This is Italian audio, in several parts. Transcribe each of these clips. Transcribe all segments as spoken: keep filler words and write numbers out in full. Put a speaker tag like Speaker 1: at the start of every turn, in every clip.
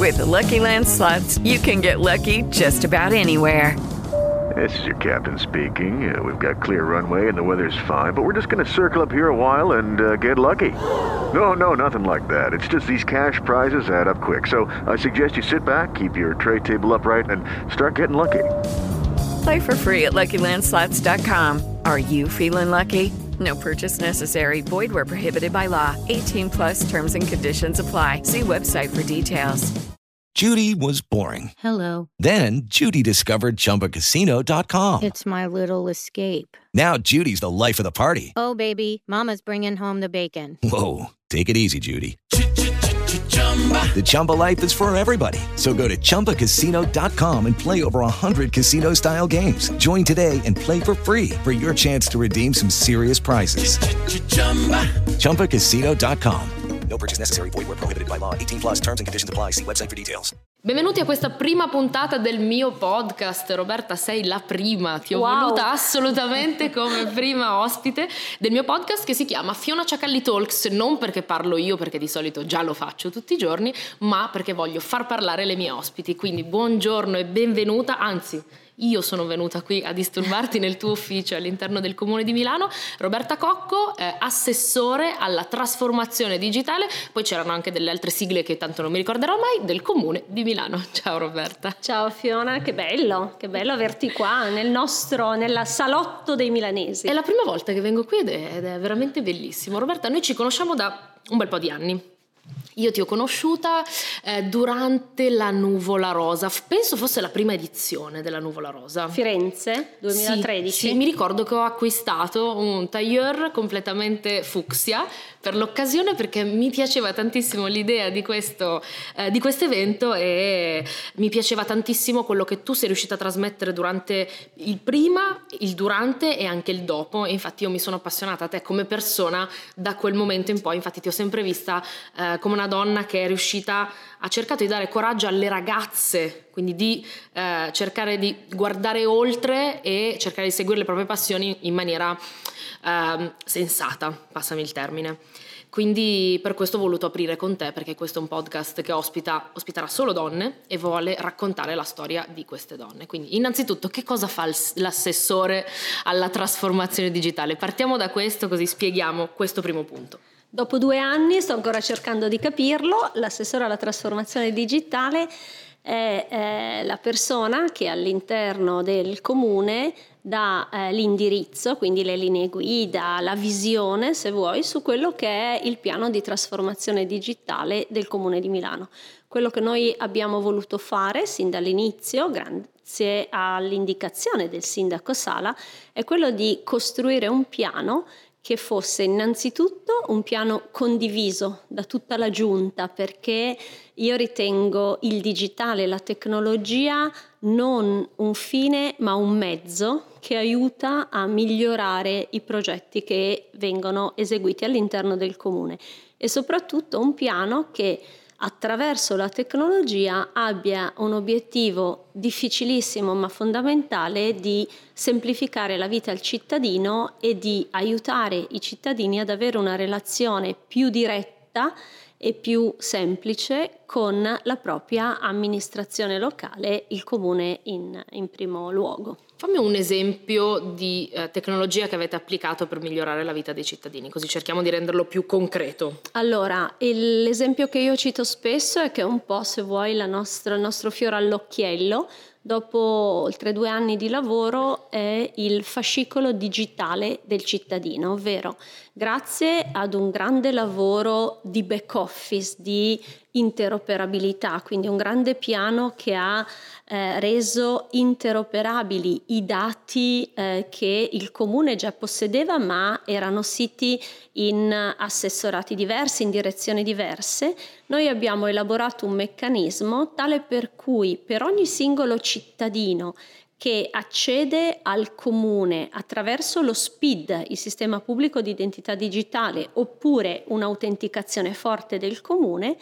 Speaker 1: With the Lucky Land Slots, you can get lucky just about anywhere.
Speaker 2: This is your captain speaking. Uh, we've got clear runway and the weather's fine, but we're just going to circle up here a while and uh, get lucky. No, no, nothing like that. It's just these cash prizes add up quick. So I suggest you sit back, keep your tray table upright, and start getting lucky.
Speaker 1: Play for free at Lucky Land Slots dot com. Are you feeling lucky? No purchase necessary. Void where prohibited by law. eighteen plus terms and conditions apply. See website for details.
Speaker 3: Judy was boring.
Speaker 4: Hello.
Speaker 3: Then Judy discovered Chumba Casino dot com.
Speaker 4: It's my little escape.
Speaker 3: Now Judy's the life of the party.
Speaker 4: Oh, baby, mama's bringing home the bacon.
Speaker 3: Whoa, take it easy, Judy. The Chumba life is for everybody. So go to Chumba Casino dot com and play over one hundred casino-style games. Join today and play for free for your chance to redeem some serious prizes. Chumba Casino dot com. No purchase necessary. Void where prohibited by law. eighteen plus terms and conditions apply. See website for details.
Speaker 5: Benvenuti a questa prima puntata del mio podcast. Roberta, sei la prima. Ti ho
Speaker 6: wow.
Speaker 5: voluta assolutamente come prima ospite del mio podcast che si chiama Fiona Ciacalli Talks. Non perché parlo io, perché di solito già lo faccio tutti i giorni, ma perché voglio far parlare le mie ospiti. Quindi buongiorno e benvenuta, anzi... io sono venuta qui a disturbarti nel tuo ufficio all'interno del Comune di Milano. Roberta Cocco, eh, assessore alla trasformazione digitale, poi c'erano anche delle altre sigle che tanto non mi ricorderò mai, del Comune di Milano. Ciao Roberta.
Speaker 6: Ciao Fiona, che bello, che bello averti qua nel nostro, nella salotto dei milanesi.
Speaker 5: È la prima volta che vengo qui ed è, ed è veramente bellissimo. Roberta, noi ci conosciamo da un bel po' di anni. Io ti ho conosciuta eh, durante la Nuvola Rosa, penso fosse la prima edizione della Nuvola Rosa.
Speaker 6: Firenze, duemilatredici.
Speaker 5: Sì, sì, mi ricordo che ho acquistato un tailleur completamente fucsia per l'occasione perché mi piaceva tantissimo l'idea di questo eh, di questo evento e mi piaceva tantissimo quello che tu sei riuscita a trasmettere durante il prima, il durante e anche il dopo. E infatti io mi sono appassionata a te come persona da quel momento in poi. Infatti ti ho sempre vista eh, come una donna che è riuscita, ha cercato di dare coraggio alle ragazze, quindi di eh, cercare di guardare oltre e cercare di seguire le proprie passioni in maniera eh, sensata, passami il termine. Quindi per questo ho voluto aprire con te, perché questo è un podcast che ospita, ospiterà solo donne e vuole raccontare la storia di queste donne. Quindi innanzitutto, che cosa fa l'assessore alla trasformazione digitale? Partiamo da questo, così spieghiamo questo primo punto.
Speaker 6: Dopo due anni sto ancora cercando di capirlo. L'assessore alla trasformazione digitale è, è la persona che all'interno del comune dà eh, l'indirizzo, quindi le linee guida, la visione, se vuoi, su quello che è il piano di trasformazione digitale del Comune di Milano. Quello che noi abbiamo voluto fare sin dall'inizio, grazie all'indicazione del sindaco Sala, è quello di costruire un piano che fosse innanzitutto un piano condiviso da tutta la giunta, perché io ritengo il digitale, la tecnologia, non un fine ma un mezzo che aiuta a migliorare i progetti che vengono eseguiti all'interno del comune, e soprattutto un piano che attraverso la tecnologia abbia un obiettivo difficilissimo ma fondamentale di semplificare la vita al cittadino e di aiutare i cittadini ad avere una relazione più diretta e più semplice con la propria amministrazione locale, il comune in, in primo luogo.
Speaker 5: Fammi un esempio di eh, tecnologia che avete applicato per migliorare la vita dei cittadini, così cerchiamo di renderlo più concreto.
Speaker 6: Allora, il, l'esempio che io cito spesso è che è un po', se vuoi, la nostra, il nostro fiore all'occhiello. Dopo oltre due anni di lavoro è il fascicolo digitale del cittadino, ovvero grazie ad un grande lavoro di back office, di interoperabilità, quindi un grande piano che ha eh, reso interoperabili i dati eh, che il comune già possedeva, ma erano siti in assessorati diversi, in direzioni diverse. Noi abbiamo elaborato un meccanismo tale per cui per ogni singolo cittadino che accede al comune attraverso lo S P I D, il sistema pubblico di identità digitale, oppure un'autenticazione forte del comune,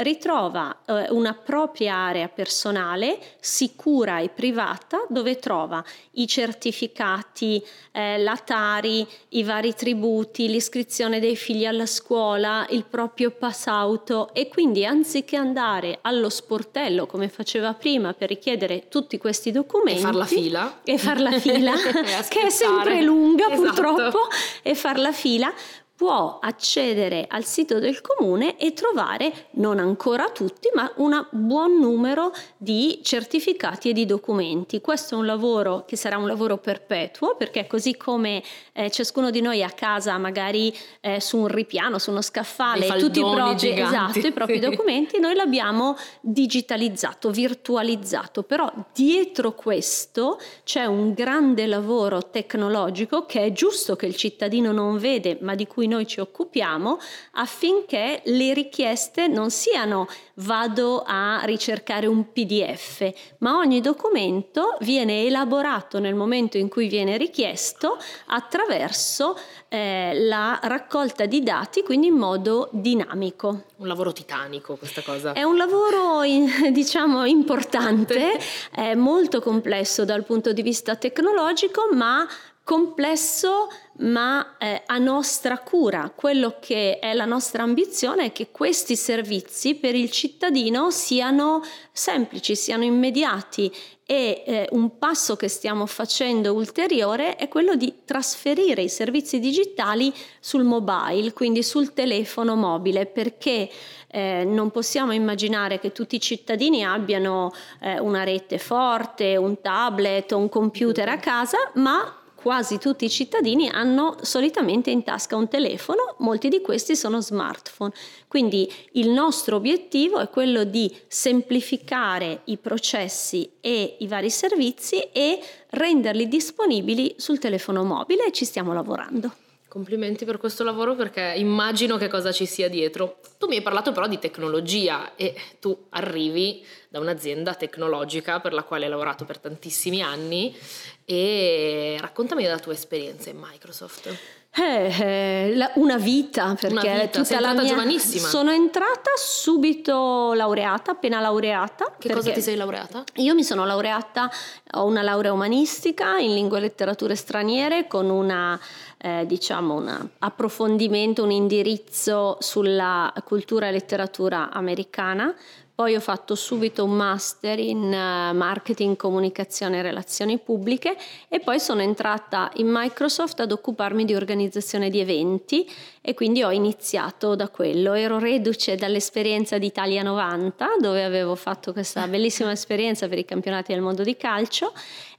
Speaker 6: ritrova eh, una propria area personale sicura e privata, dove trova i certificati, eh, la Tari, i vari tributi, l'iscrizione dei figli alla scuola, il proprio pass auto, e quindi anziché andare allo sportello come faceva prima per richiedere tutti questi documenti
Speaker 5: e far la fila
Speaker 6: e far la fila che è sempre lunga, esatto, purtroppo, e far la fila, può accedere al sito del comune e trovare, non ancora tutti, ma un buon numero di certificati e di documenti. Questo è un lavoro che sarà un lavoro perpetuo, perché così come eh, ciascuno di noi a casa, magari eh, su un ripiano, su uno scaffale, tutti i propri, esatto, i propri documenti, noi l'abbiamo digitalizzato, virtualizzato, però dietro questo c'è un grande lavoro tecnologico che è giusto che il cittadino non vede, ma di cui noi ci occupiamo, affinché le richieste non siano vado a ricercare un P D F, ma ogni documento viene elaborato nel momento in cui viene richiesto attraverso eh, la raccolta di dati, quindi in modo dinamico.
Speaker 5: Un lavoro titanico questa cosa.
Speaker 6: È un lavoro in, diciamo importante, è molto complesso dal punto di vista tecnologico, ma complesso ma eh, a nostra cura. Quello che è la nostra ambizione è che questi servizi per il cittadino siano semplici, siano immediati, e eh, un passo che stiamo facendo ulteriore è quello di trasferire i servizi digitali sul mobile, quindi sul telefono mobile, perché eh, non possiamo immaginare che tutti i cittadini abbiano eh, una rete forte, un tablet o un computer a casa, ma quasi tutti i cittadini hanno solitamente in tasca un telefono, molti di questi sono smartphone. Quindi il nostro obiettivo è quello di semplificare i processi e i vari servizi e renderli disponibili sul telefono mobile, e ci stiamo lavorando.
Speaker 5: Complimenti per questo lavoro, perché immagino che cosa ci sia dietro. Tu mi hai parlato però di tecnologia, e tu arrivi da un'azienda tecnologica per la quale hai lavorato per tantissimi anni, e raccontami della tua esperienza in Microsoft.
Speaker 6: Eh, eh, la, una vita, perché
Speaker 5: una vita.
Speaker 6: Tutta
Speaker 5: Sei
Speaker 6: la
Speaker 5: entrata
Speaker 6: mia...
Speaker 5: giovanissima.
Speaker 6: Sono entrata subito laureata, appena laureata.
Speaker 5: Che cosa ti sei laureata?
Speaker 6: Io mi sono laureata, ho una laurea umanistica in lingue e letterature straniere, con una eh, diciamo un approfondimento, un indirizzo sulla cultura e letteratura americana. Poi ho fatto subito un master in marketing, comunicazione e relazioni pubbliche, e poi sono entrata in Microsoft ad occuparmi di organizzazione di eventi, e quindi ho iniziato da quello. Ero reduce dall'esperienza di Italia novanta, dove avevo fatto questa bellissima esperienza per i campionati del mondo di calcio,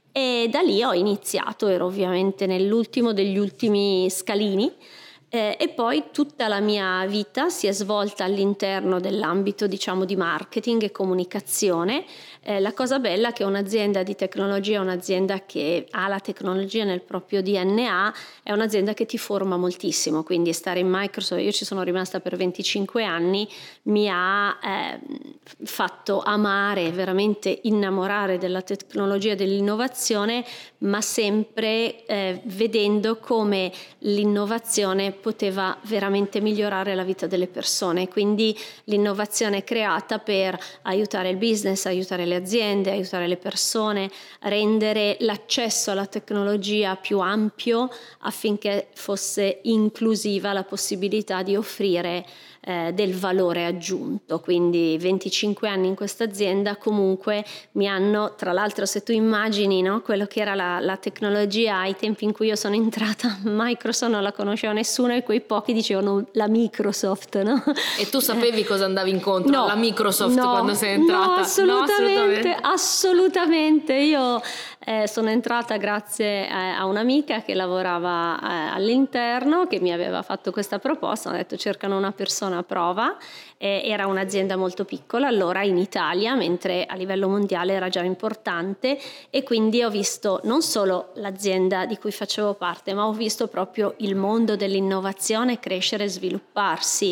Speaker 6: e da lì ho iniziato, ero ovviamente nell'ultimo degli ultimi scalini. Eh, e poi tutta la mia vita si è svolta all'interno dell'ambito, diciamo, di marketing e comunicazione. Eh, la cosa bella è che un'azienda di tecnologia, un'azienda che ha la tecnologia nel proprio D N A, è un'azienda che ti forma moltissimo, quindi stare in Microsoft, io ci sono rimasta per venticinque anni, mi ha eh, fatto amare, veramente innamorare della tecnologia e dell'innovazione, ma sempre eh, vedendo come l'innovazione poteva veramente migliorare la vita delle persone. Quindi l'innovazione è creata per aiutare il business, aiutare le aziende, aiutare le persone, rendere l'accesso alla tecnologia più ampio, affinché fosse inclusiva la possibilità di offrire eh, del valore aggiunto. Quindi venticinque anni in questa azienda comunque mi hanno, tra l'altro, se tu immagini, no, quello che era la, la tecnologia ai tempi in cui io sono entrata, Microsoft non la conosceva nessuno, e quei pochi dicevano la Microsoft, no?
Speaker 5: E tu sapevi eh. cosa andavi incontro
Speaker 6: no,
Speaker 5: alla Microsoft
Speaker 6: no,
Speaker 5: quando sei entrata?
Speaker 6: No, assolutamente,
Speaker 5: no, assolutamente.
Speaker 6: assolutamente. Io eh, sono entrata grazie a, a un'amica che lavorava eh, all'interno, che mi aveva fatto questa proposta. Ho detto: cercano una persona a prova. Eh, era un'azienda molto piccola allora in Italia, mentre a livello mondiale era già importante, e quindi ho visto non solo l'azienda di cui facevo parte, ma ho visto proprio il mondo dell'innovazione crescere e svilupparsi,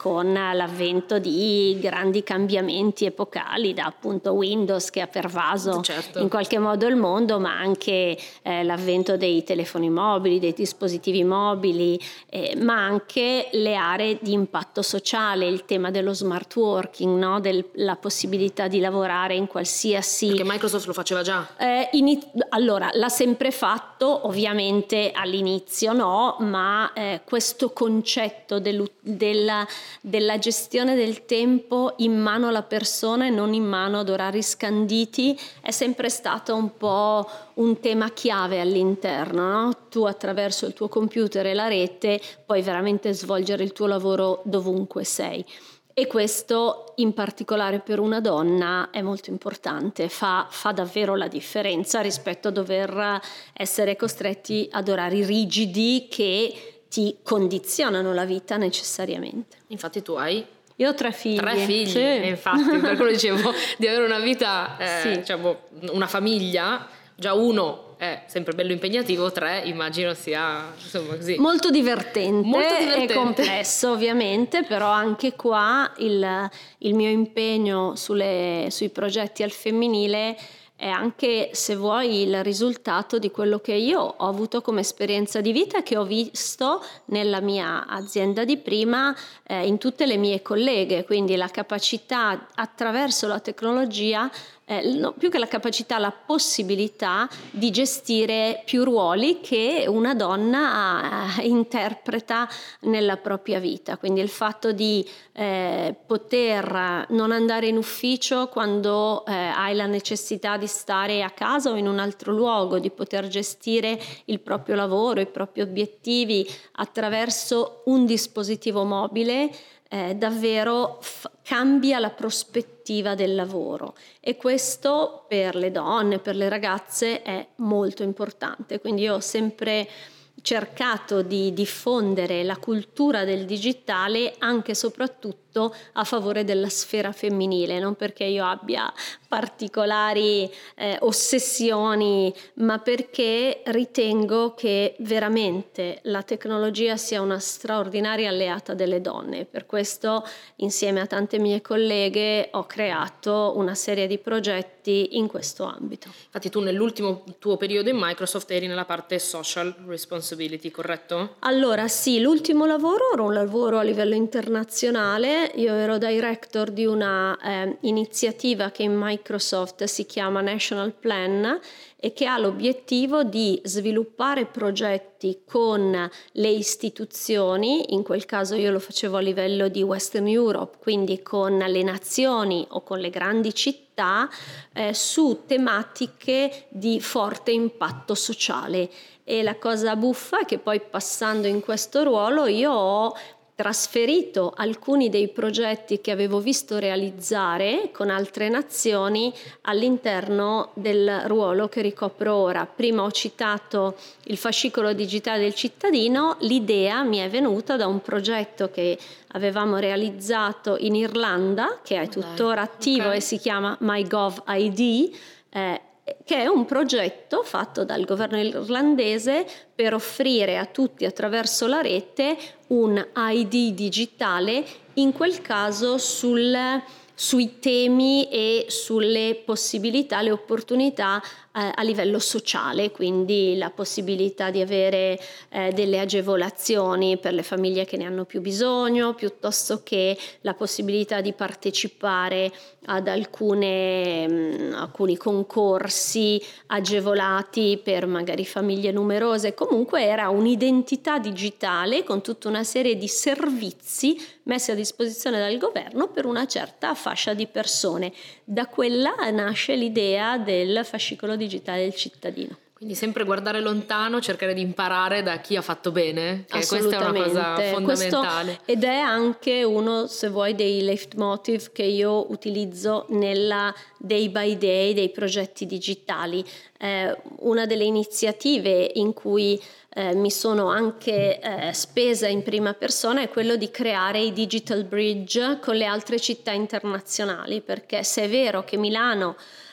Speaker 6: con l'avvento di grandi cambiamenti epocali, da appunto Windows che ha pervaso
Speaker 5: certo.
Speaker 6: in qualche modo il mondo, ma anche eh, l'avvento dei telefoni mobili, dei dispositivi mobili, eh, ma anche le aree di impatto sociale, il tema dello smart working, no? Del, la possibilità di lavorare in qualsiasi...
Speaker 5: Perché Microsoft lo faceva già.
Speaker 6: Eh, iniz- allora, l'ha sempre fatto, ovviamente all'inizio no, ma eh, questo concetto del, della, della gestione del tempo in mano alla persona e non in mano ad orari scanditi è sempre stato un po' un tema chiave all'interno, no? Tu attraverso il tuo computer e la rete puoi veramente svolgere il tuo lavoro dovunque sei. E questo in particolare per una donna è molto importante, fa, fa davvero la differenza rispetto a dover essere costretti ad orari rigidi che ti condizionano la vita necessariamente.
Speaker 5: Infatti tu hai
Speaker 6: Io ho tre figli.
Speaker 5: Tre figli,
Speaker 6: sì.
Speaker 5: E infatti per quello dicevo di avere una vita, eh,
Speaker 6: Sì.
Speaker 5: diciamo una famiglia, già uno è sempre bello impegnativo, tre immagino sia insomma così.
Speaker 6: Molto divertente,
Speaker 5: Molto divertente.
Speaker 6: e complesso ovviamente, però anche qua il, il mio impegno sulle, sui progetti al femminile è anche, se vuoi, il risultato di quello che io ho avuto come esperienza di vita, che ho visto nella mia azienda di prima, eh, in tutte le mie colleghe, quindi la capacità attraverso la tecnologia, eh, no, più che la capacità, la possibilità di gestire più ruoli che una donna eh, interpreta nella propria vita, quindi il fatto di eh, poter non andare in ufficio quando eh, hai la necessità di stare a casa o in un altro luogo, di poter gestire il proprio lavoro, i propri obiettivi attraverso un dispositivo mobile, eh, davvero f- cambia la prospettiva del lavoro, e questo per le donne, per le ragazze è molto importante. Quindi io ho sempre cercato di diffondere la cultura del digitale anche e soprattutto a favore della sfera femminile, non perché io abbia particolari eh, ossessioni, ma perché ritengo che veramente la tecnologia sia una straordinaria alleata delle donne. Per questo, insieme a tante mie colleghe, ho creato una serie di progetti in questo ambito.
Speaker 5: Infatti tu nell'ultimo tuo periodo in Microsoft eri nella parte social responsibility, corretto?
Speaker 6: Allora sì, l'ultimo lavoro era un lavoro a livello internazionale. Io ero director di una eh, iniziativa che in Microsoft si chiama National Plan e che ha l'obiettivo di sviluppare progetti con le istituzioni. In quel caso io lo facevo a livello di Western Europe, quindi con le nazioni o con le grandi città, eh, su tematiche di forte impatto sociale. E la cosa buffa è che poi, passando in questo ruolo, io ho trasferito alcuni dei progetti che avevo visto realizzare con altre nazioni all'interno del ruolo che ricopro ora. Prima ho citato il fascicolo digitale del cittadino. L'idea mi è venuta da un progetto che avevamo realizzato in Irlanda, che è tuttora attivo, okay, e si chiama MyGovID, eh, che è un progetto fatto dal governo irlandese per offrire a tutti attraverso la rete un I D digitale, in quel caso sul, sui temi e sulle possibilità, le opportunità eh, a livello sociale, quindi la possibilità di avere eh, delle agevolazioni per le famiglie che ne hanno più bisogno, piuttosto che la possibilità di partecipare ad alcune, mh, alcuni concorsi agevolati per magari famiglie numerose. Comunque era un'identità digitale con tutta una serie di servizi messi a disposizione dal governo per una certa fascia di persone. Da quella nasce l'idea del fascicolo digitale del cittadino.
Speaker 5: Quindi sempre guardare lontano, cercare di imparare da chi ha fatto bene, che questa è una cosa fondamentale.
Speaker 6: Questo, ed è anche uno, se vuoi, dei leitmotiv che io utilizzo nella day by day dei progetti digitali. Eh, una delle iniziative in cui eh, mi sono anche eh, spesa in prima persona è quello di creare i digital bridge con le altre città internazionali, perché se è vero che Milano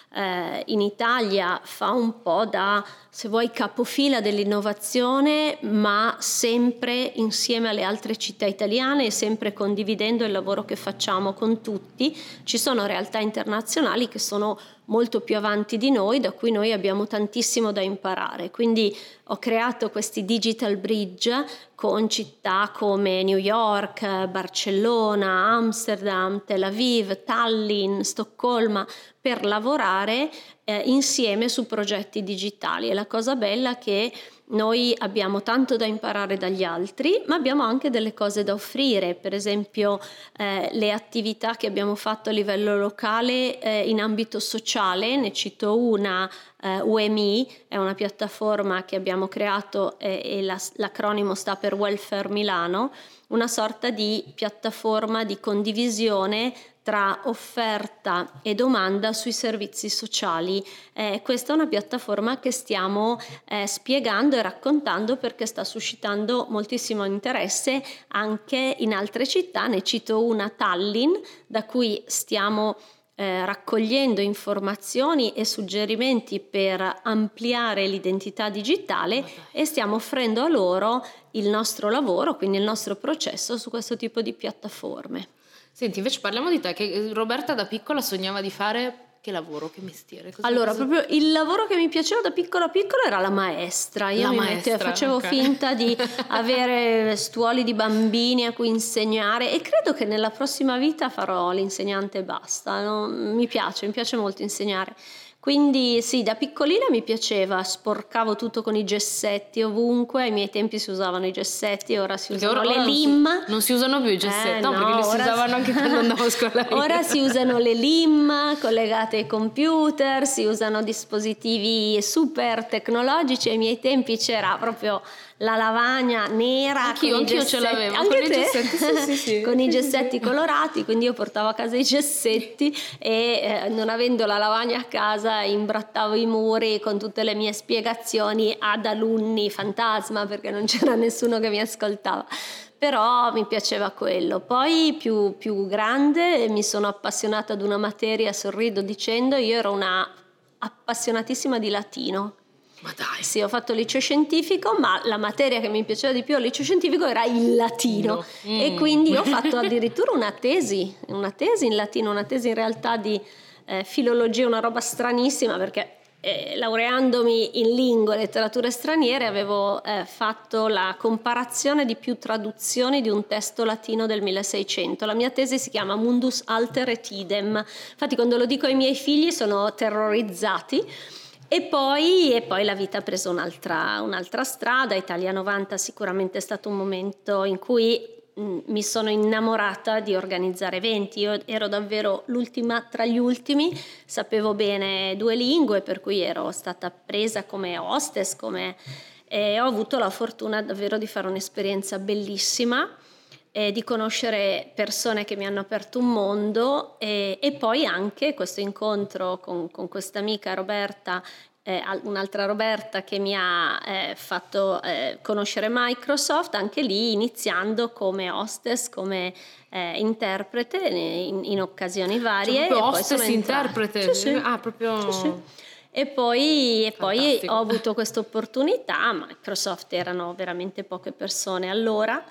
Speaker 6: eh, in Italia fa un po' da, se vuoi, capofila dell'innovazione, ma sempre insieme alle altre città italiane e sempre condividendo il lavoro che facciamo con tutti. Ci sono realtà internazionali che sono molto più avanti di noi, da cui noi abbiamo tantissimo da imparare. Quindi ho creato questi digital bridge con città come New York, Barcellona, Amsterdam, Tel Aviv, Tallinn, Stoccolma, per lavorare eh, insieme su progetti digitali. E la cosa bella è che noi abbiamo tanto da imparare dagli altri, ma abbiamo anche delle cose da offrire. Per esempio eh, le attività che abbiamo fatto a livello locale eh, in ambito sociale, ne cito una, eh, U M I, è una piattaforma che abbiamo creato eh, e la, l'acronimo sta per Welfare Milano, una sorta di piattaforma di condivisione tra offerta e domanda sui servizi sociali. Eh, questa è una piattaforma che stiamo eh, spiegando e raccontando perché sta suscitando moltissimo interesse anche in altre città. Ne cito una, Tallinn, da cui stiamo eh, raccogliendo informazioni e suggerimenti per ampliare l'identità digitale e stiamo offrendo a loro il nostro lavoro, quindi il nostro processo su questo tipo di piattaforme.
Speaker 5: Senti, invece parliamo di te, che Roberta da piccola sognava di fare che lavoro, che mestiere? Cosa,
Speaker 6: allora,
Speaker 5: cosa...
Speaker 6: proprio il lavoro che mi piaceva da piccola piccola era la maestra. Io
Speaker 5: la
Speaker 6: mi
Speaker 5: maestra,
Speaker 6: mettevo, facevo
Speaker 5: okay.
Speaker 6: finta di avere stuoli di bambini a cui insegnare e credo che nella prossima vita farò l'insegnante e basta. No? Mi piace, mi piace molto insegnare. Quindi sì, da piccolina mi piaceva, sporcavo tutto con i gessetti ovunque, ai miei tempi si usavano i gessetti, ora si
Speaker 5: perché
Speaker 6: usano
Speaker 5: ora,
Speaker 6: le
Speaker 5: ora
Speaker 6: lim.
Speaker 5: Non si, non si usano più i gessetti,
Speaker 6: eh,
Speaker 5: no,
Speaker 6: no,
Speaker 5: perché li si usavano
Speaker 6: si...
Speaker 5: anche quando andavo a scuola.
Speaker 6: Ora si usano le lim collegate ai computer, si usano dispositivi super tecnologici, ai miei tempi c'era proprio la lavagna nera.
Speaker 5: Anch'io,
Speaker 6: con i
Speaker 5: anch'io
Speaker 6: gessetti.
Speaker 5: ce l'avevo,
Speaker 6: Anche
Speaker 5: con i
Speaker 6: te?
Speaker 5: gessetti, sì, sì, sì.
Speaker 6: Con
Speaker 5: sì,
Speaker 6: i
Speaker 5: sì,
Speaker 6: gessetti
Speaker 5: sì.
Speaker 6: colorati, quindi io portavo a casa i gessetti e eh, non avendo la lavagna a casa imbrattavo i muri con tutte le mie spiegazioni ad alunni fantasma perché non c'era nessuno che mi ascoltava. Però mi piaceva quello. Poi più, più grande mi sono appassionata ad una materia, sorrido dicendo, io ero una appassionatissima di latino.
Speaker 5: Ma dai.
Speaker 6: Sì, ho fatto il liceo scientifico, ma la materia che mi piaceva di più al liceo scientifico era il latino.
Speaker 5: No. Mm.
Speaker 6: E quindi ho fatto addirittura una tesi, una tesi in latino, una tesi in realtà di eh, filologia, una roba stranissima perché eh, laureandomi in lingue e letterature straniere avevo eh, fatto la comparazione di più traduzioni di un testo latino del milleseicento. La mia tesi si chiama Mundus alter et idem. Infatti quando lo dico ai miei figli sono terrorizzati. E poi, e poi la vita ha preso un'altra, un'altra strada. Italia novanta sicuramente è stato un momento in cui mh, mi sono innamorata di organizzare eventi. Io ero davvero l'ultima tra gli ultimi, sapevo bene due lingue, per cui ero stata presa come hostess, come, e ho avuto la fortuna davvero di fare un'esperienza bellissima, e di conoscere persone che mi hanno aperto un mondo e, e poi anche questo incontro con, con questa amica Roberta, eh, un'altra Roberta che mi ha eh, fatto eh, conoscere Microsoft, anche lì iniziando come hostess, come eh, interprete in, in occasioni varie.
Speaker 5: Cioè, proprio
Speaker 6: e poi
Speaker 5: hostess
Speaker 6: sono
Speaker 5: interprete?
Speaker 6: Sì, sì.
Speaker 5: Ah, proprio...
Speaker 6: Sì, sì. E poi, e poi
Speaker 5: Fantastico.
Speaker 6: ho avuto questa opportunità. Microsoft erano veramente poche persone allora.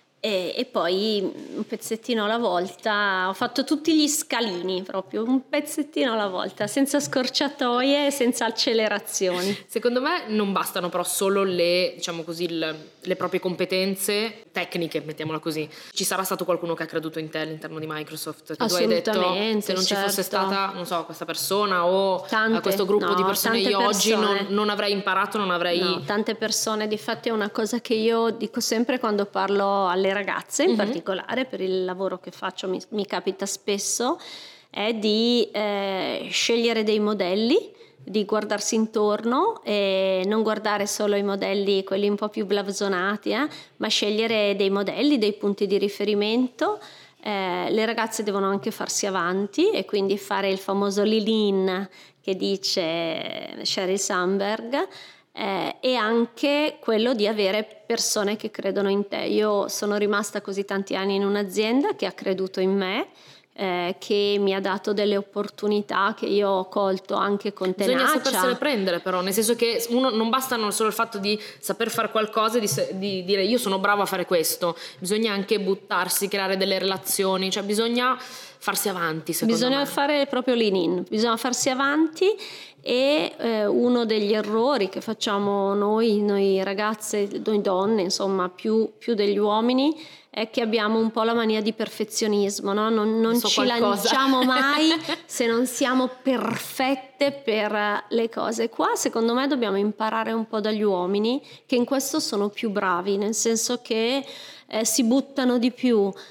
Speaker 6: E, e poi un pezzettino alla volta ho fatto tutti gli scalini, proprio un pezzettino alla volta, senza scorciatoie e senza accelerazioni.
Speaker 5: Secondo me non bastano però solo le, diciamo così, le, le proprie competenze tecniche, mettiamola così. Ci sarà stato qualcuno che ha creduto in te all'interno di Microsoft? Che tu hai detto, se non ci fosse
Speaker 6: certo.
Speaker 5: stata, non so, questa persona o
Speaker 6: Tante,
Speaker 5: questo gruppo
Speaker 6: no,
Speaker 5: di persone io
Speaker 6: persone.
Speaker 5: oggi non, non avrei imparato, non avrei...
Speaker 6: No, tante persone, difatti è una cosa che io dico sempre quando parlo alle ragazze, in mm-hmm. particolare per il lavoro che faccio mi, mi capita spesso, è di eh, scegliere dei modelli, di guardarsi intorno e non guardare solo i modelli, quelli un po' più blasonati, eh, ma scegliere dei modelli, dei punti di riferimento. Eh, le ragazze devono anche farsi avanti e quindi fare il famoso lean-in che dice Sheryl Sandberg. Eh, e anche quello di avere persone che credono in te. Io sono rimasta così tanti anni in un'azienda che ha creduto in me eh, che mi ha dato delle opportunità che io ho colto anche con tenacia.
Speaker 5: Bisogna sapersele prendere però, nel senso che uno non basta non solo il fatto di saper fare qualcosa e di, di dire io sono bravo a fare questo, bisogna anche buttarsi, creare delle relazioni, cioè bisogna farsi avanti, secondo
Speaker 6: bisogna
Speaker 5: me.
Speaker 6: fare proprio lean in, bisogna farsi avanti. E eh, uno degli errori che facciamo noi, noi ragazze, noi donne, insomma più, più degli uomini, è che abbiamo un po' la mania di perfezionismo, no? Non, non so ci qualcosa. lanciamo mai se non siamo perfette per le cose. Qua secondo me dobbiamo imparare un po' dagli uomini, che in questo sono più bravi, nel senso che eh, si buttano di più, eh,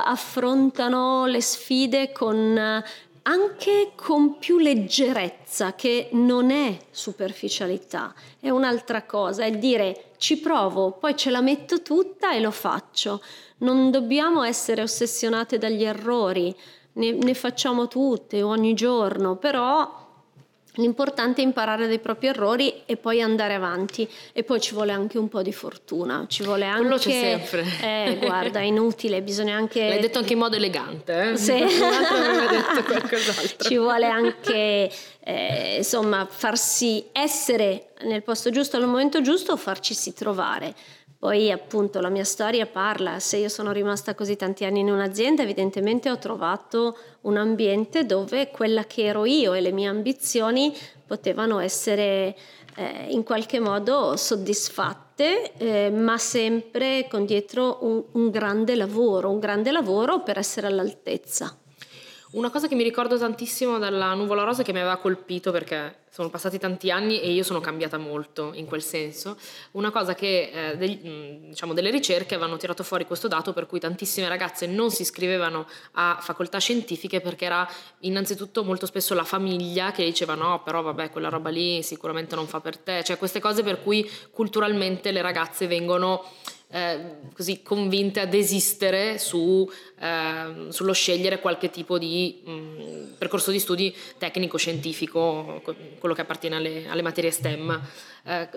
Speaker 6: affrontano le sfide con... anche con più leggerezza, che non è superficialità, è un'altra cosa, è dire ci provo, poi ce la metto tutta e lo faccio. Non dobbiamo essere ossessionate dagli errori, ne, ne facciamo tutte ogni giorno, però l'importante è imparare dai propri errori e poi andare avanti, e poi ci vuole anche un po' di fortuna, ci vuole anche,
Speaker 5: quello c'è sempre.
Speaker 6: Eh, guarda, è inutile, bisogna anche...
Speaker 5: L'hai detto anche in modo elegante, eh?
Speaker 6: Sì.
Speaker 5: Aveva detto qualcos'altro.
Speaker 6: Ci vuole anche eh, insomma farsi essere nel posto giusto al momento giusto, o farcisi trovare. Poi appunto la mia storia parla, se io sono rimasta così tanti anni in un'azienda, evidentemente ho trovato un ambiente dove quella che ero io e le mie ambizioni potevano essere eh, in qualche modo soddisfatte, eh, ma sempre con dietro un, un grande lavoro, un grande lavoro per essere all'altezza.
Speaker 5: Una cosa che mi ricordo tantissimo dalla Nuvola Rosa, che mi aveva colpito perché sono passati tanti anni e io sono cambiata molto in quel senso, una cosa che eh, degli, diciamo delle ricerche avevano tirato fuori questo dato per cui tantissime ragazze non si iscrivevano a facoltà scientifiche perché era innanzitutto molto spesso la famiglia che diceva no, però vabbè, quella roba lì sicuramente non fa per te, cioè queste cose per cui culturalmente le ragazze vengono Eh, così convinte a desistere su, eh, sullo scegliere qualche tipo di mh, percorso di studi tecnico-scientifico, quello che appartiene alle, alle materie STEM. Eh,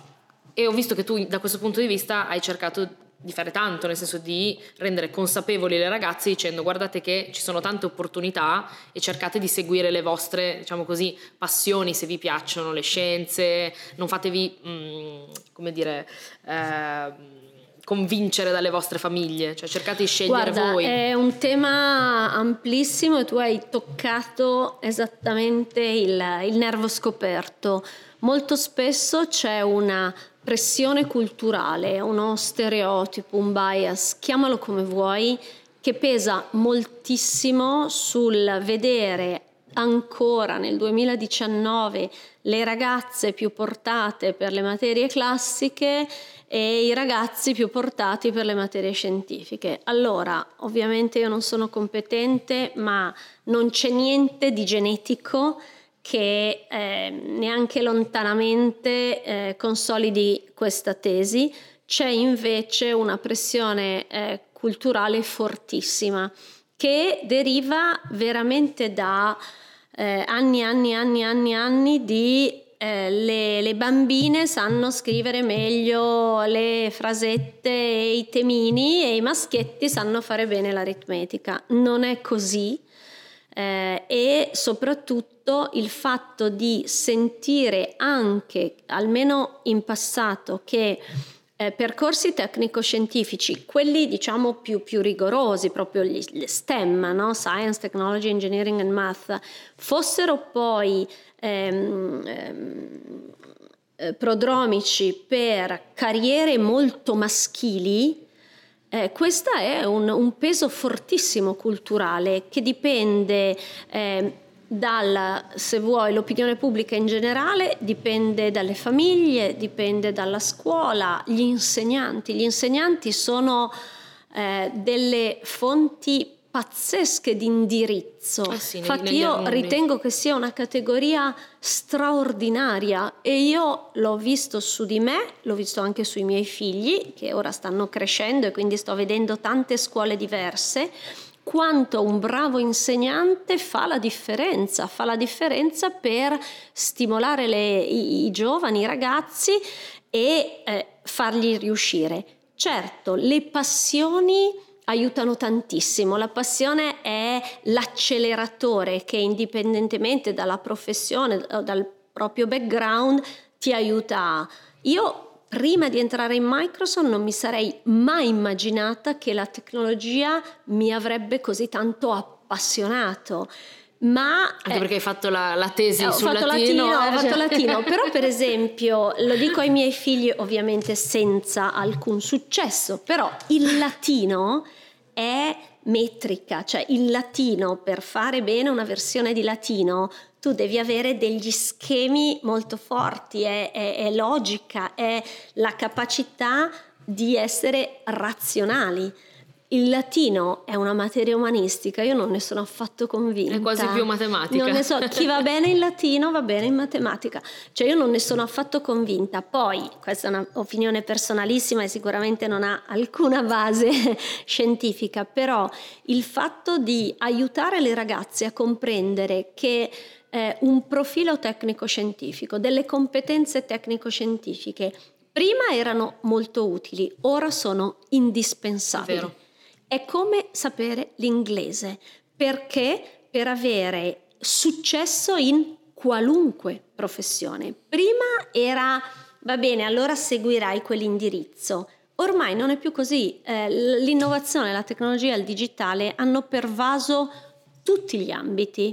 Speaker 5: e ho visto che tu da questo punto di vista hai cercato di fare tanto, nel senso di rendere consapevoli le ragazze dicendo guardate che ci sono tante opportunità e cercate di seguire le vostre, diciamo così, passioni, se vi piacciono le scienze, non fatevi mh, come dire eh, convincere dalle vostre famiglie, cioè cercate di scegliere
Speaker 6: Guarda,
Speaker 5: voi.
Speaker 6: È un tema amplissimo e tu hai toccato esattamente il, il nervo scoperto. Molto spesso c'è una pressione culturale, uno stereotipo, un bias, chiamalo come vuoi, che pesa moltissimo sul vedere ancora nel duemiladiciannove le ragazze più portate per le materie classiche e i ragazzi più portati per le materie scientifiche. Allora, ovviamente io non sono competente, ma non c'è niente di genetico che eh, neanche lontanamente eh, consolidi questa tesi. C'è invece una pressione eh, culturale fortissima che deriva veramente da eh, anni, anni, anni, anni, anni di eh, le, le bambine sanno scrivere meglio le frasette e i temini e i maschietti sanno fare bene l'aritmetica. Non è così. Eh, e soprattutto il fatto di sentire anche, almeno in passato, che eh, percorsi tecnico-scientifici, quelli diciamo più, più rigorosi, proprio gli, gli STEM, no? Science, Technology, Engineering and Math, fossero poi ehm, ehm, prodromici per carriere molto maschili. Eh, questo è un, un peso fortissimo culturale che dipende eh, dal, se vuoi, l'opinione pubblica in generale, dipende dalle famiglie, dipende dalla scuola, gli insegnanti. Gli insegnanti sono eh, delle fonti pazzesche di indirizzo.
Speaker 5: Eh sì,
Speaker 6: Infatti io
Speaker 5: alunni.
Speaker 6: ritengo che sia una categoria straordinaria e io l'ho visto su di me, l'ho visto anche sui miei figli che ora stanno crescendo e quindi sto vedendo tante scuole diverse, quanto un bravo insegnante fa la differenza, fa la differenza per stimolare le, i, i giovani, i ragazzi e eh, fargli riuscire. Certo, le passioni aiutano tantissimo. La passione è l'acceleratore che, indipendentemente dalla professione o dal proprio background, ti aiuta. Io prima di entrare in Microsoft non mi sarei mai immaginata che la tecnologia mi avrebbe così tanto appassionato. Ma
Speaker 5: anche
Speaker 6: eh,
Speaker 5: perché hai fatto la, la tesi
Speaker 6: ho
Speaker 5: sul
Speaker 6: fatto
Speaker 5: latino,
Speaker 6: latino,
Speaker 5: eh,
Speaker 6: ho fatto
Speaker 5: cioè.
Speaker 6: latino, però per esempio lo dico ai miei figli ovviamente senza alcun successo, però il latino è metrica, cioè il latino, per fare bene una versione di latino tu devi avere degli schemi molto forti, è, è, è logica, è la capacità di essere razionali. Il latino è una materia umanistica, io non ne sono affatto convinta.
Speaker 5: È quasi più matematica.
Speaker 6: Non ne so, chi va bene in latino va bene in matematica, cioè io non ne sono affatto convinta. Poi, questa è un'opinione personalissima e sicuramente non ha alcuna base scientifica, però il fatto di aiutare le ragazze a comprendere che eh, un profilo tecnico-scientifico, delle competenze tecnico-scientifiche, prima erano molto utili, ora sono indispensabili.
Speaker 5: È vero.
Speaker 6: È come sapere l'inglese, perché per avere successo in qualunque professione. Prima era, va bene, allora seguirai quell'indirizzo. Ormai non è più così. Eh, l'innovazione, la tecnologia, il digitale hanno pervaso tutti gli ambiti.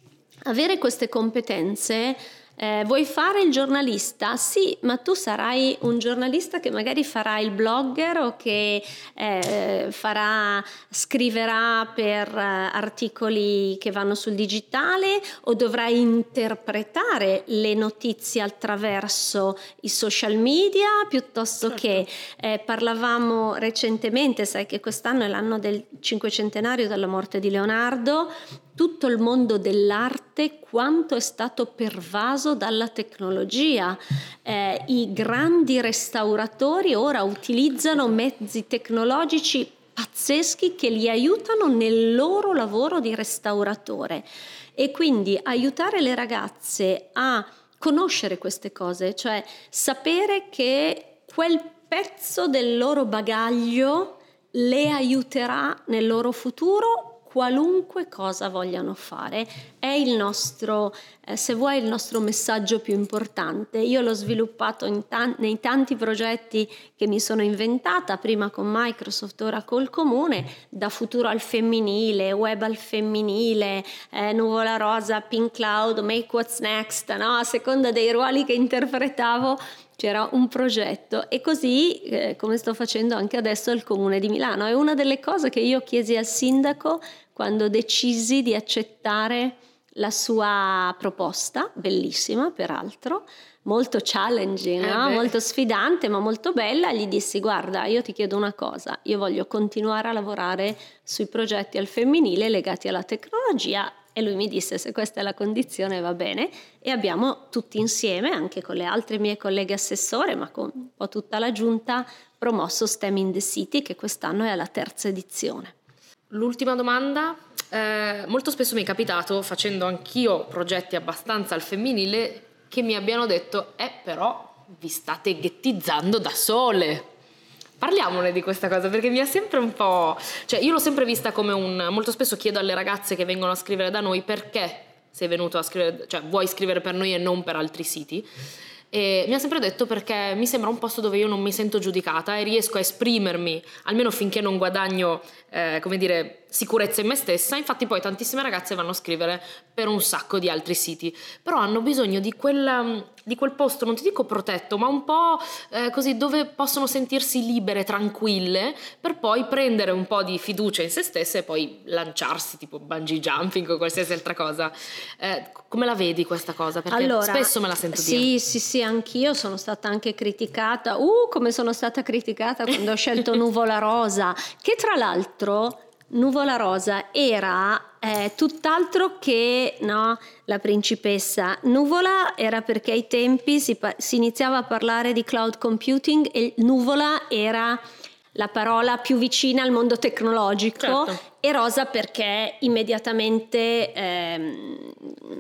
Speaker 6: Avere queste competenze. Eh, vuoi fare il giornalista? Sì, ma tu sarai un giornalista che magari farà il blogger o che eh, farà, scriverà per eh, articoli che vanno sul digitale, o dovrai interpretare le notizie attraverso i social media, piuttosto certo. che eh, parlavamo recentemente, sai che quest'anno è l'anno del cinquecentenario della morte di Leonardo. Tutto il mondo dell'arte quanto è stato pervaso dalla tecnologia. Eh, I grandi restauratori ora utilizzano mezzi tecnologici pazzeschi che li aiutano nel loro lavoro di restauratore, e quindi aiutare le ragazze a conoscere queste cose, cioè sapere che quel pezzo del loro bagaglio le aiuterà nel loro futuro, qualunque cosa vogliano fare. È il nostro, eh, se vuoi, il nostro messaggio più importante. Io l'ho sviluppato in tan- nei tanti progetti che mi sono inventata, prima con Microsoft, ora col Comune, da futuro al femminile, web al femminile, eh, nuvola rosa, pink cloud, make what's next, no? A seconda dei ruoli che interpretavo c'era un progetto, e così eh, come sto facendo anche adesso al Comune di Milano. È una delle cose che io chiesi al sindaco quando decisi di accettare la sua proposta, bellissima peraltro, molto challenging,
Speaker 5: eh
Speaker 6: no? Molto sfidante ma molto bella. Gli dissi: guarda, io ti chiedo una cosa, io voglio continuare a lavorare sui progetti al femminile legati alla tecnologia. E lui mi disse: se questa è la condizione va bene, e abbiamo tutti insieme, anche con le altre mie colleghe assessore, ma con un po' tutta la giunta, promosso STEM in the City, che quest'anno è alla terza edizione.
Speaker 5: L'ultima domanda, eh, molto spesso mi è capitato, facendo anch'io progetti abbastanza al femminile, che mi abbiano detto: eh però vi state ghettizzando da sole. Parliamone di questa cosa, perché mi ha sempre un po', cioè io l'ho sempre vista come un, molto spesso chiedo alle ragazze che vengono a scrivere da noi: perché sei venuto a scrivere, cioè vuoi scrivere per noi e non per altri siti? E mi ha sempre detto: perché mi sembra un posto dove io non mi sento giudicata e riesco a esprimermi, almeno finché non guadagno eh, come dire, sicurezza in me stessa. Infatti poi tantissime ragazze vanno a scrivere per un sacco di altri siti, però hanno bisogno di quel, di quel posto, non ti dico protetto, ma un po' eh, così, dove possono sentirsi libere, tranquille, per poi prendere un po' di fiducia in se stesse e poi lanciarsi, tipo bungee jumping o qualsiasi altra cosa. Eh, come la vedi questa cosa? Perché
Speaker 6: allora,
Speaker 5: spesso me la sento
Speaker 6: sì,
Speaker 5: dire.
Speaker 6: Sì, sì, anch'io sono stata anche criticata. Uh, come sono stata criticata quando ho scelto Nuvola Rosa, che tra l'altro Nuvola Rosa era eh, tutt'altro che no, la principessa. Nuvola era perché ai tempi si, si iniziava a parlare di cloud computing e nuvola era la parola più vicina al mondo tecnologico,
Speaker 5: certo.
Speaker 6: e rosa perché è immediatamente ehm,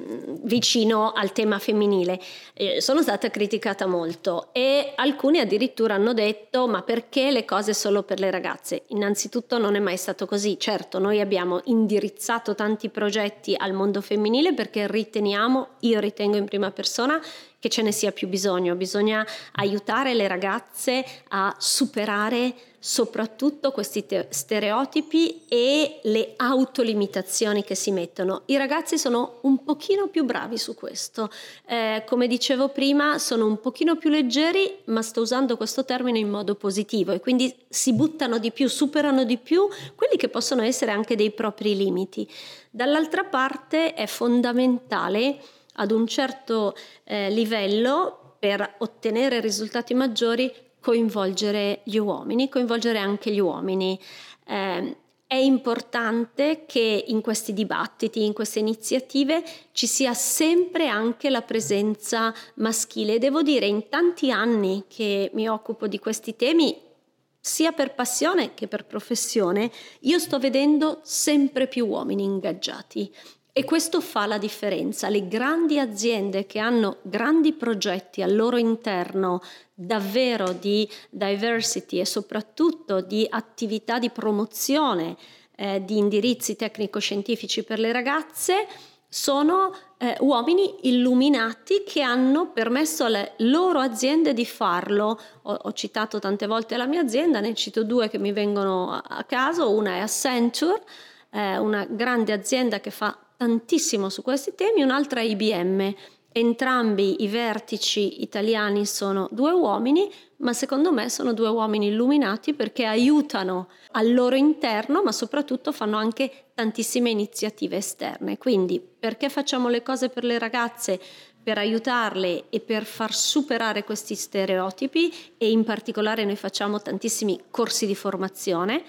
Speaker 6: vicino al tema femminile. Eh, sono stata criticata molto e alcuni addirittura hanno detto: ma perché le cose solo per le ragazze? Innanzitutto non è mai stato così. Certo, noi abbiamo indirizzato tanti progetti al mondo femminile perché riteniamo, io ritengo in prima persona, che ce ne sia più bisogno. Bisogna aiutare le ragazze a superare soprattutto questi te- stereotipi e le autolimitazioni che si mettono. I ragazzi sono un pochino più bravi su questo, eh, come dicevo prima, sono un pochino più leggeri, ma sto usando questo termine in modo positivo, e quindi si buttano di più, superano di più quelli che possono essere anche dei propri limiti. Dall'altra parte è fondamentale ad un certo eh, livello, per ottenere risultati maggiori, coinvolgere gli uomini, coinvolgere anche gli uomini. Eh, è importante che in questi dibattiti, in queste iniziative, ci sia sempre anche la presenza maschile. Devo dire, in tanti anni che mi occupo di questi temi, sia per passione che per professione, io sto vedendo sempre più uomini ingaggiati. E questo fa la differenza. Le grandi aziende che hanno grandi progetti al loro interno davvero di diversity e soprattutto di attività di promozione eh, di indirizzi tecnico-scientifici per le ragazze sono eh, uomini illuminati che hanno permesso alle loro aziende di farlo. Ho, ho citato tante volte la mia azienda, ne cito due che mi vengono a, a caso. Una è Accenture, eh, una grande azienda che fa tantissimo su questi temi, un'altra I B M. Entrambi i vertici italiani sono due uomini, ma secondo me sono due uomini illuminati perché aiutano al loro interno, ma soprattutto fanno anche tantissime iniziative esterne. Quindi perché facciamo le cose per le ragazze? Per aiutarle e per far superare questi stereotipi, e in particolare noi facciamo tantissimi corsi di formazione.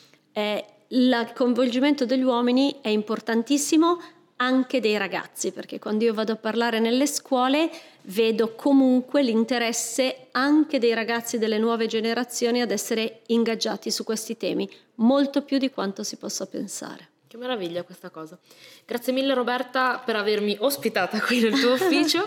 Speaker 6: Eh, il coinvolgimento degli uomini è importantissimo, anche dei ragazzi, perché quando io vado a parlare nelle scuole vedo comunque l'interesse anche dei ragazzi delle nuove generazioni ad essere ingaggiati su questi temi, molto più di quanto si possa pensare.
Speaker 5: Che meraviglia questa cosa. Grazie mille Roberta per avermi ospitata qui nel tuo ufficio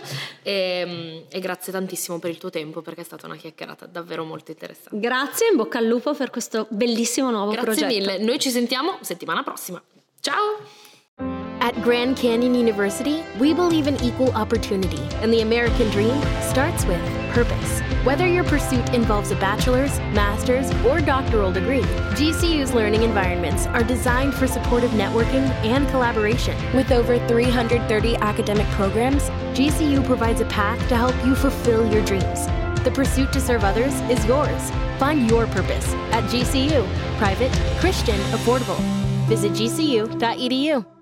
Speaker 5: e, e grazie tantissimo per il tuo tempo, perché è stata una chiacchierata davvero molto interessante.
Speaker 6: Grazie, in bocca al lupo per questo bellissimo nuovo
Speaker 5: grazie
Speaker 6: progetto.
Speaker 5: Grazie mille, noi ci sentiamo settimana prossima. Ciao!
Speaker 7: At Grand Canyon University, we believe in equal opportunity, and the American dream starts with purpose. Whether your pursuit involves a bachelor's, master's, or doctoral degree, G C U's learning environments are designed for supportive networking and collaboration. With over three hundred thirty academic programs, G C U provides a path to help you fulfill your dreams. The pursuit to serve others is yours. Find your purpose at G C U. Private, Christian, affordable. Visit G C U dot E D U.